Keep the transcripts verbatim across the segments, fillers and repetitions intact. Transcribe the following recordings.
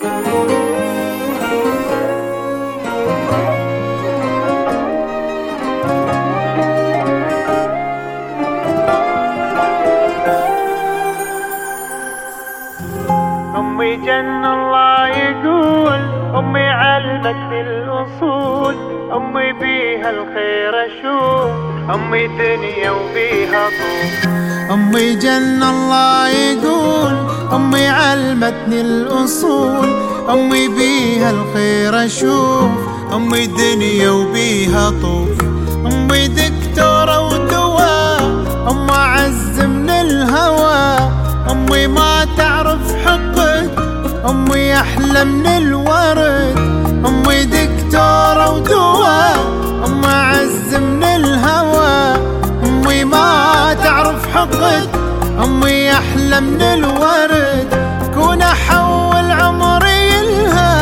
أمي جن الله يقول، أمي علمتني الأصول، أمي بيها الخير أشوف، أمي دنيا وبيها طول. أمي جن الله يقول، أمي علمتني الأصول، أمي بيها الخير أشوف، أمي دنيا وبيها طوف. أمي دكتورة ودواء، أم أعز من الهوى، أمي ما تعرف حقد، أمي أحلى من الورد. أمي دكتورة ودواء، أم أعز من الهوى، أمي ما تعرف حقد، أمي أحلى من الورد. كون أحول عمري لها،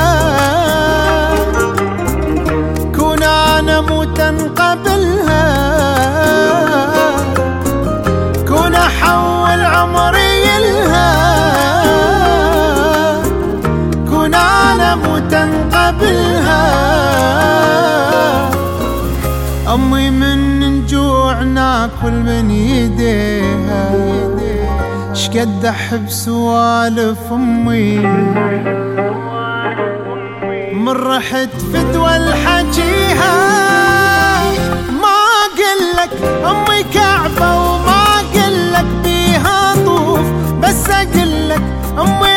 كون أنا موتا قبلها، كون أحول عمري لها، كون أنا موتا قبلها. أمي من جوع ناكل من يديها، شقد أحب سوالف أمي، من رحت فدوى الحجيها. ما أقلك أمي كعبة وما أقلك بيها طوف، بس أقلك أمي